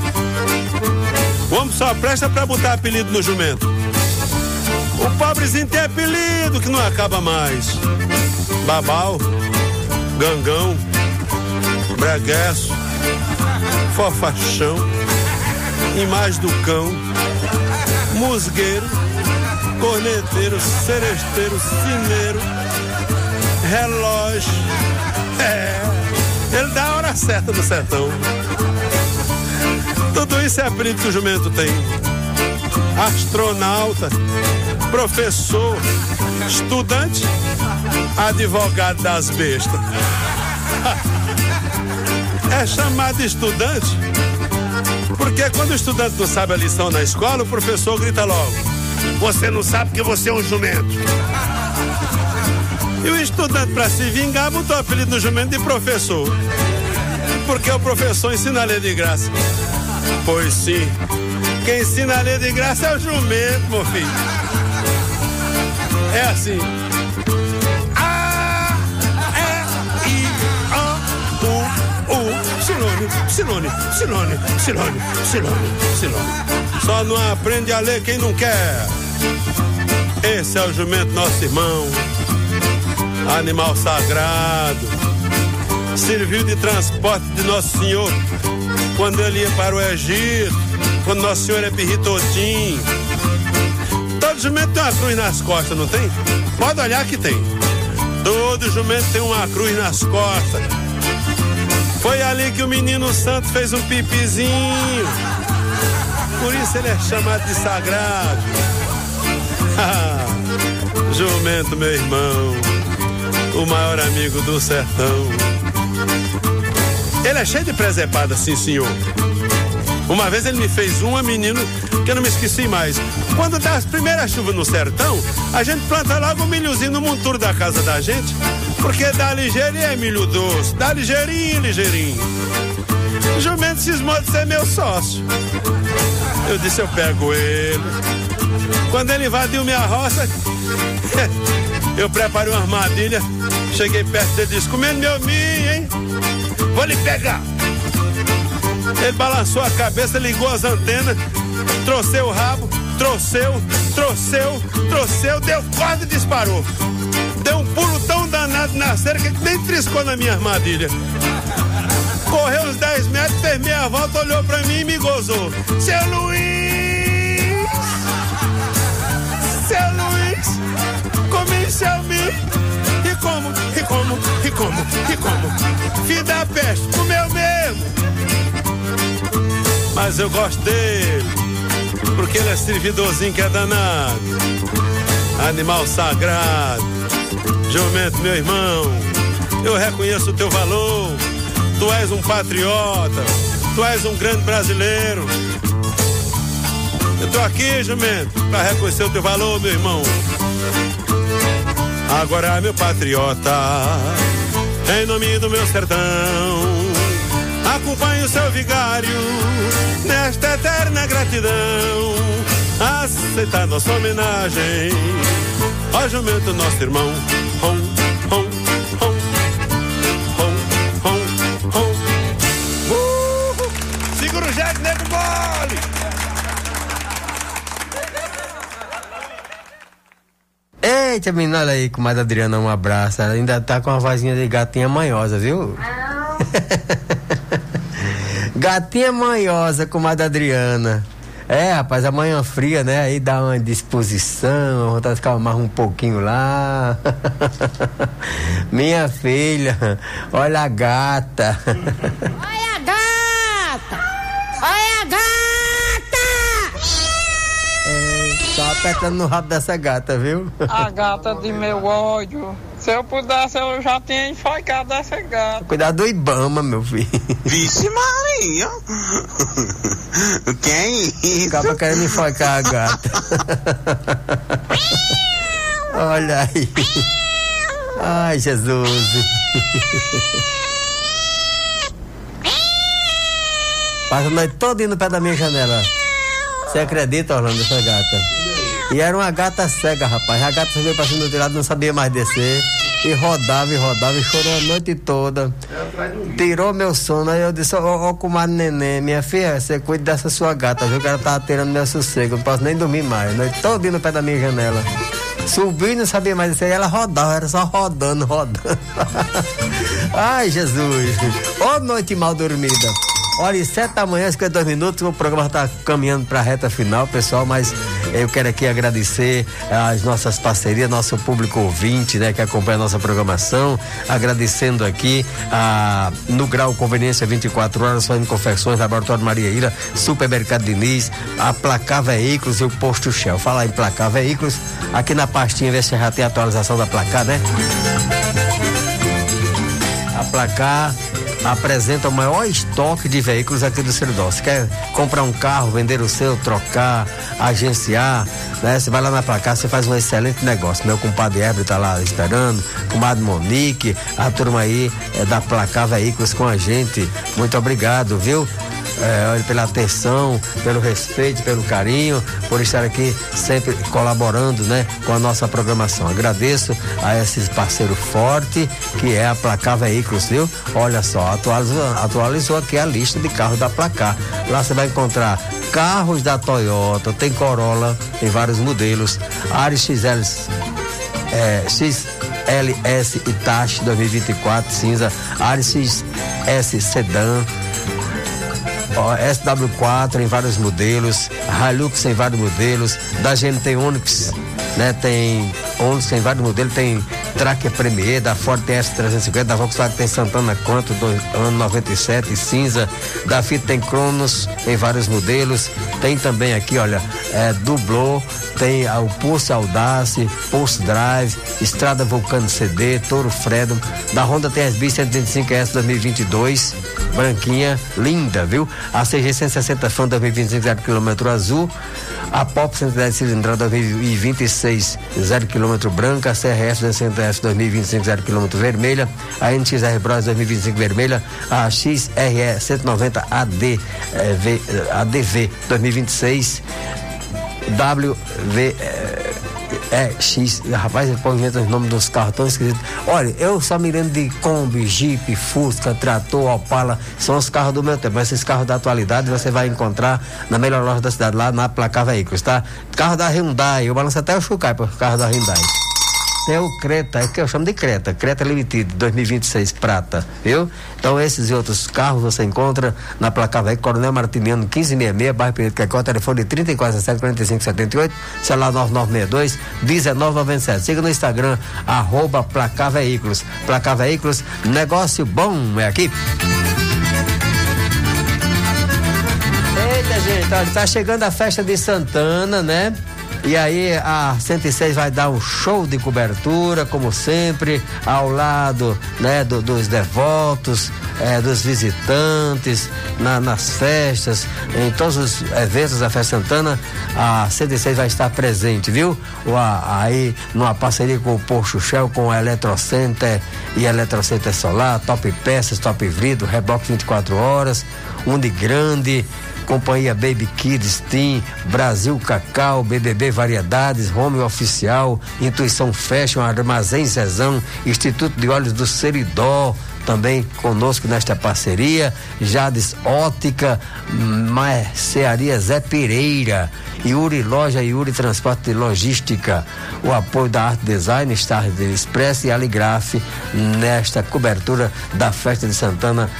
O homem só presta pra botar apelido no jumento. O pobrezinho tem apelido que não acaba mais. Babau, gangão, bregueço, fofachão, imagem do cão, musgueiro, corneteiro, seresteiro, cineiro, relógio. Ele dá a hora certa no sertão. Tudo isso é apelido que o jumento tem. Astronauta, professor, estudante, advogado das bestas. É chamado de estudante porque quando o estudante não sabe a lição na escola, o professor grita logo: você não sabe que você é um jumento. E o estudante, para se vingar, botou o apelido no jumento de professor, porque o professor ensina a ler de graça. Pois sim, quem ensina a ler de graça é o jumento, meu filho. É assim: A, E, I, O, U, U. Sinônimo, sinônimo, sinônimo, sinônimo, sinônimo, sinônimo. Só não aprende a ler quem não quer. Esse é o jumento, nosso irmão. Animal sagrado. Serviu de transporte de Nosso Senhor quando ele ia para o Egito, quando Nosso Senhor é pirritotinho. Todo jumento tem uma cruz nas costas, não tem? Pode olhar que tem. Todo jumento tem uma cruz nas costas. Foi ali que o menino santo fez um pipizinho. Por isso ele é chamado de sagrado. Jumento, meu irmão, o maior amigo do sertão. Ele é cheio de presepada, sim, senhor. Uma vez ele me fez uma, menino, que eu não me esqueci mais. Quando dá as primeiras chuvas no sertão, a gente planta logo um milhozinho no monturo da casa da gente, porque dá ligeirinho é milho doce, dá ligeirinho, ligeirinho. O jumento cismou de ser meu sócio. Eu disse, eu pego ele. Quando ele invadiu minha roça, eu preparei uma armadilha. Cheguei perto dele e disse, comendo meu milho, hein? Vou lhe pegar. Ele balançou a cabeça, ligou as antenas, trouxeu o rabo, trouxeu, deu corda e disparou. Deu um pulo tão danado na cerca que nem triscou na minha armadilha. Correu uns 10 metros, fez meia volta, olhou pra mim e me gozou. Seu Luiz, comi seu milho. E como. Filho da peste, comeu mesmo. Mas eu gosto dele, porque ele é servidorzinho que é danado. animal sagrado. Jumento, meu irmão, eu reconheço o teu valor. Tu és um patriota, tu és um grande brasileiro. Eu tô aqui, jumento, pra reconhecer o teu valor, meu irmão. Agora, meu patriota, em nome do meu sertão, acompanhe o seu vigário nesta eterna gratidão. Aceitar nossa homenagem ao jumento, nosso irmão. Hom, hom, hom, hom, hom, hom. Segura o jegue, nego mole. Eita, menina, olha aí, comadre Adriana, um abraço. Ela ainda tá com uma vozinha de gatinha manhosa, viu? Gatinha manhosa, comadre Adriana. É, rapaz, a manhã fria, né? Aí dá uma disposição, vontade de ficar mais um pouquinho lá. Minha filha, olha a gata. Olha a gata! Olha a gata! Só apertando no rabo dessa gata, viu? A gata de meu ódio. Se eu pudesse, eu já tinha enforcado essa gata. Cuidado do Ibama, meu filho. Vixe Maria! O que é isso? Acaba querendo enforcar a gata. Olha aí. Ai, Jesus. Passa a noite toda indo no pé da minha janela. Você acredita, Orlando, essa gata? E era uma gata cega, rapaz. A gata subiu pra cima do telhado, não sabia mais descer. E rodava, e chorou a noite toda. Tirou meu sono. Aí eu disse, ô comadre Neném, minha filha, você cuida dessa sua gata, viu? Que ela tava tirando meu sossego. Não posso nem dormir mais. A noite toda indo no pé da minha janela. Subiu e não sabia mais descer. E ela rodava, era só rodando. Ai, Jesus. Ô noite mal dormida. Olha, 7 da manhã, 52 minutos, o programa está caminhando para a reta final, pessoal, mas eu quero aqui agradecer as nossas parcerias, nosso público ouvinte, né, que acompanha a nossa programação, agradecendo aqui no Grau Conveniência 24 horas, Sonho Confecções, Laboratório Maria Ira, Supermercado Diniz, a Placar Veículos e o Posto Shell. Falar em Placar Veículos, aqui na pastinha, vê se já tem a atualização da Placar, né? A Placar apresenta o maior estoque de veículos aqui do Seridó. Se quer comprar um carro, vender o seu, trocar, agenciar, né? Você vai lá na Placar, você faz um excelente negócio. Meu compadre Herbert tá lá esperando, comadre Monique, a turma aí da Placar Veículos com a gente. Muito obrigado, viu? Pela atenção, pelo respeito, pelo carinho, por estar aqui sempre colaborando, né, com a nossa programação. Agradeço a esse parceiro forte que é a Placar Veículos, viu? Olha só, atualizou aqui a lista de carros da Placar. Lá você vai encontrar carros da Toyota, tem Corolla, tem vários modelos, Ares XLS Itachi 2024 cinza, Ares XS Sedan, SW4 em vários modelos, Hilux em vários modelos, da GM tem Onix, né? Tem Onix em vários modelos, tem Tracker Premier, da Ford S350, da Volkswagen tem Santana Quanto, do ano 97, cinza, da Fiat tem Cronos em vários modelos, tem também aqui, olha, Dublô, tem o Pulse Audace, Pulse Drive, Estrada Vulcano CD, Toro Freedom, da Honda TSB 125S 2022, branquinha, linda, viu? A CG 160 Fan 2025 0 km azul, a Pop 110 cilindrada 2026 0 km branca, a CRF 200F 2025 0 km vermelha, a NXR Bros 2025 vermelha, a XRE 190 ADV 2026 rapaz, ele põe os nomes dos carros tão esquisitos. Olha, eu só me lembro de Kombi, Jeep, Fusca, Trator, Opala, são os carros do meu tempo. Mas esses carros da atualidade você vai encontrar na melhor loja da cidade, lá na Placar Veículos, tá? Carro da Hyundai, eu balanço até o Chucai para o carro da Hyundai. Tem o Creta, que eu chamo de Creta Limited 2026 prata, viu? Então esses e outros carros você encontra na Placar Veículos, Coronel Martiniano 1566, bairro Pereira Caicó, telefone 3417-4578, celular 9962-1997. Siga no Instagram, @Placar Veículos. Placar Veículos, negócio bom é aqui. Eita, gente, olha, tá chegando a festa de Santana, né? E aí a 106 vai dar um show de cobertura, como sempre, ao lado, né, dos devotos, dos visitantes, nas festas, em todos os eventos da Festa Santana, a 106 vai estar presente, viu? Aí, numa parceria com o Posto Shell, com a Eletrocenter e a Eletrocenter Solar, Top Peças, Top Vidro, reboque 24 horas, Unigrande, Companhia Baby Kids, Team, Brasil Cacau, BBB Variedades, Home Oficial, Intuição Fashion, Armazém Zezão, Instituto de Óleos do Seridó, também conosco nesta parceria, Jades Ótica, Mercearia Zé Pereira, Yuri Loja, Yuri Transporte e Logística, o apoio da Arte Design, Star Express e Aligraf nesta cobertura da Festa de Santana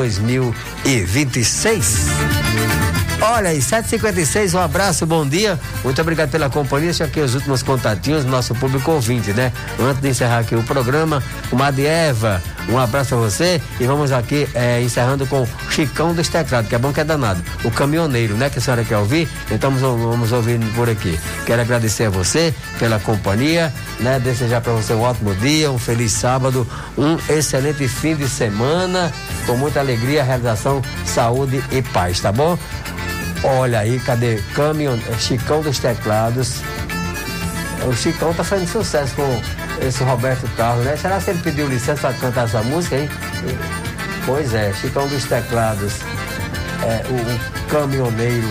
2026. Olha aí, 7h56, um abraço, bom dia, muito obrigado pela companhia. Deixa aqui os últimos contatinhos do nosso público ouvinte, né? Antes de encerrar aqui o programa, Comadre Eva, um abraço pra você e vamos aqui encerrando com Chicão dos Teclados, que é bom que é danado, o caminhoneiro, né? Que a senhora quer ouvir, então vamos ouvir por aqui. Quero agradecer a você pela companhia, né? Desejar pra você um ótimo dia, um feliz sábado, um excelente fim de semana, com muita alegria, realização, saúde e paz, tá bom? Olha aí, cadê? Chicão dos Teclados. O Chicão tá fazendo sucesso com esse Roberto Carlos, né? Será que ele pediu licença para cantar essa música, hein? Pois é, Chicão dos Teclados. O caminhoneiro.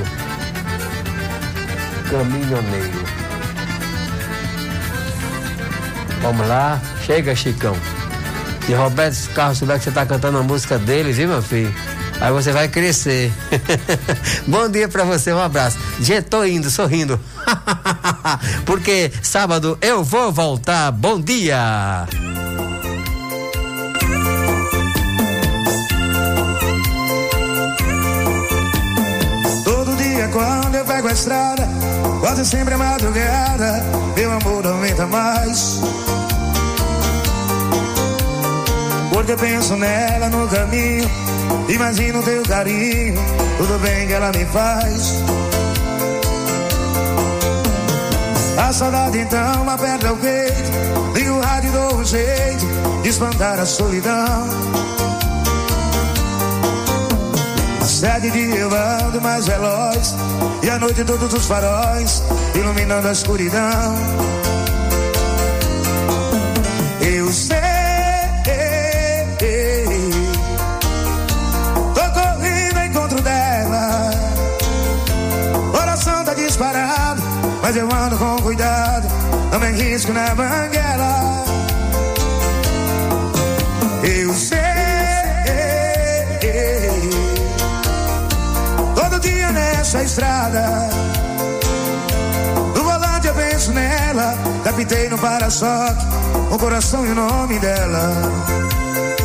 Vamos lá, chega, Chicão. Se Roberto Carlos souber que você tá cantando a música dele, viu, meu filho? Aí você vai crescer. Bom dia pra você, um abraço. Gente, tô indo, sorrindo. Porque sábado eu vou voltar. Bom dia. Todo dia quando eu pego a estrada, quase sempre é madrugada, meu amor aumenta mais. Porque eu penso nela no caminho, imagino teu carinho, tudo bem que ela me faz. A saudade então aperta o peito, liga o rádio e dou um jeito de espantar a solidão. Às 7 dias eu ando mais veloz, e à noite todos os faróis iluminando a escuridão. Eu sei, tô correndo ao encontro dela, coração tá disparado, mas eu ando com cuidado, não me arrisco na banguela. Eu sei, todo dia nessa estrada, no volante eu penso nela, captei no para-choque o coração e o nome dela.